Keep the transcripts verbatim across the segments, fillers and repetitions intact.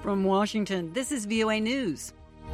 From Washington, this is V O A News.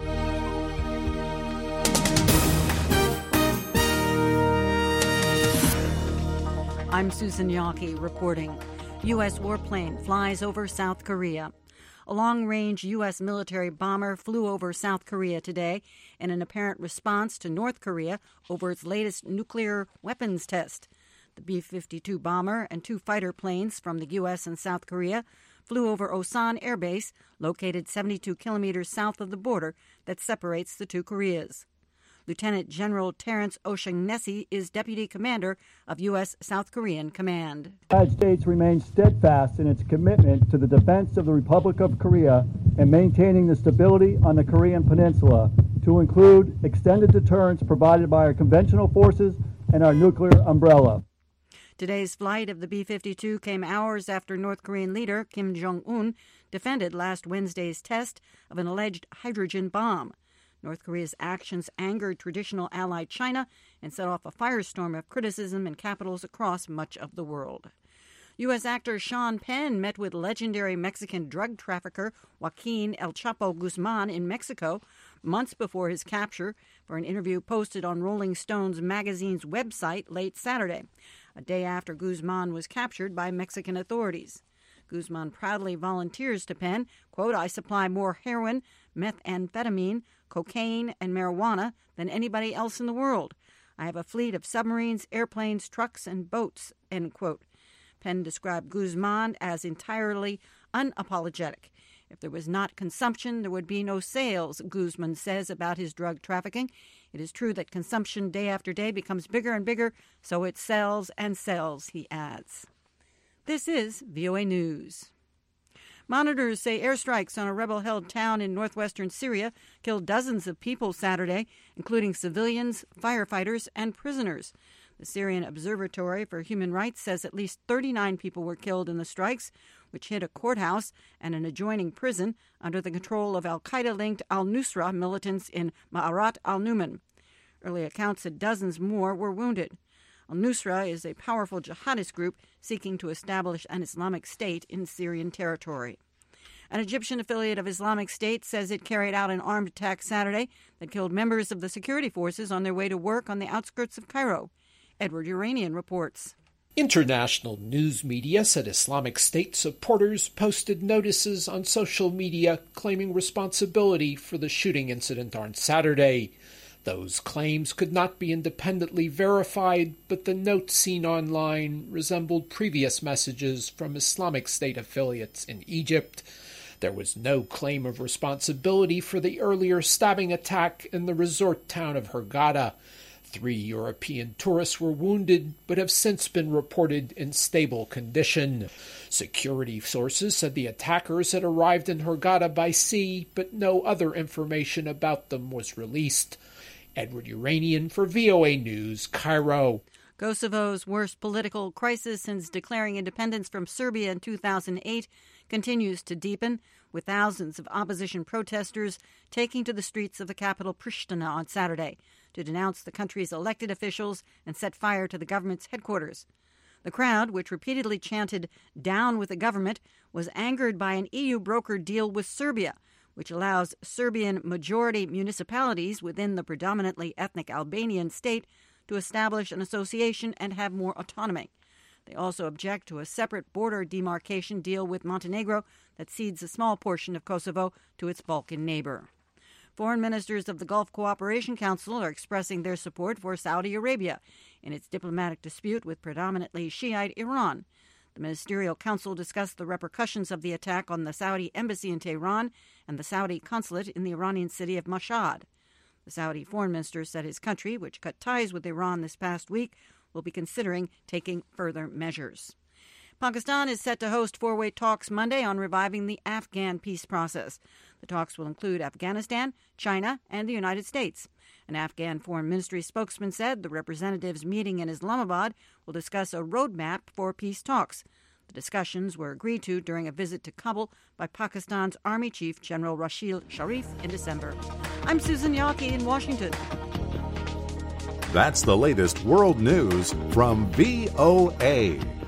I'm Susan Yockey reporting. U S warplane flies over South Korea. A long-range U S military bomber flew over South Korea today in an apparent response to North Korea over its latest nuclear weapons test. The B fifty-two bomber and two fighter planes from the U S and South Korea flew over Osan Air Base, located seventy-two kilometers south of the border that separates the two Koreas. Lieutenant General Terrence O'Shaughnessy is Deputy Commander of U S South Korean Command. The United States remains steadfast in its commitment to the defense of the Republic of Korea and maintaining the stability on the Korean Peninsula, to include extended deterrence provided by our conventional forces and our nuclear umbrella. Today's flight of the B fifty-two came hours after North Korean leader Kim Jong-un defended last Wednesday's test of an alleged hydrogen bomb. North Korea's actions angered traditional ally China and set off a firestorm of criticism in capitals across much of the world. U S actor Sean Penn met with legendary Mexican drug trafficker Joaquin El Chapo Guzman in Mexico months before his capture for an interview posted on Rolling Stones magazine's website late Saturday, a day after Guzman was captured by Mexican authorities. Guzman proudly volunteers to Penn, quote, "I supply more heroin, methamphetamine, cocaine, and marijuana than anybody else in the world. I have a fleet of submarines, airplanes, trucks, and boats," end quote. Penn described Guzman as entirely unapologetic. If there was not consumption, there would be no sales, Guzman says about his drug trafficking. It is true that consumption day after day becomes bigger and bigger, so it sells and sells, he adds. This is V O A News. Monitors say airstrikes on a rebel-held town in northwestern Syria killed dozens of people Saturday, including civilians, firefighters, and prisoners. The Syrian Observatory for Human Rights says at least thirty-nine people were killed in the strikes, which hit a courthouse and an adjoining prison under the control of al-Qaeda-linked al-Nusra militants in Ma'arat al-Numan. Early accounts said dozens more were wounded. Al-Nusra is a powerful jihadist group seeking to establish an Islamic State in Syrian territory. An Egyptian affiliate of Islamic State says it carried out an armed attack Saturday that killed members of the security forces on their way to work on the outskirts of Cairo. Edward Uranian reports. International news media said Islamic State supporters posted notices on social media claiming responsibility for the shooting incident on Saturday. Those claims could not be independently verified, but the notes seen online resembled previous messages from Islamic State affiliates in Egypt. There was no claim of responsibility for the earlier stabbing attack in the resort town of Hurghada. Three European tourists were wounded, but have since been reported in stable condition. Security sources said the attackers had arrived in Hurghada by sea, but no other information about them was released. Edward Uranian for V O A News, Cairo. Kosovo's worst political crisis since declaring independence from Serbia in two thousand eight continues to deepen, with thousands of opposition protesters taking to the streets of the capital Pristina on Saturday to denounce the country's elected officials and set fire to the government's headquarters. The crowd, which repeatedly chanted "down with the government," was angered by an E U-brokered deal with Serbia, which allows Serbian-majority municipalities within the predominantly ethnic Albanian state to establish an association and have more autonomy. They also object to a separate border demarcation deal with Montenegro that cedes a small portion of Kosovo to its Balkan neighbor. Foreign ministers of the Gulf Cooperation Council are expressing their support for Saudi Arabia in its diplomatic dispute with predominantly Shiite Iran. The Ministerial Council discussed the repercussions of the attack on the Saudi embassy in Tehran and the Saudi consulate in the Iranian city of Mashhad. The Saudi foreign minister said his country, which cut ties with Iran this past week, will be considering taking further measures. Pakistan is set to host four-way talks Monday on reviving the Afghan peace process. The talks will include Afghanistan, China, and the United States. An Afghan Foreign Ministry spokesman said the representatives meeting in Islamabad will discuss a roadmap for peace talks. The discussions were agreed to during a visit to Kabul by Pakistan's Army Chief General Rashid Sharif in December. I'm Susan Yockey in Washington. That's the latest world news from V O A.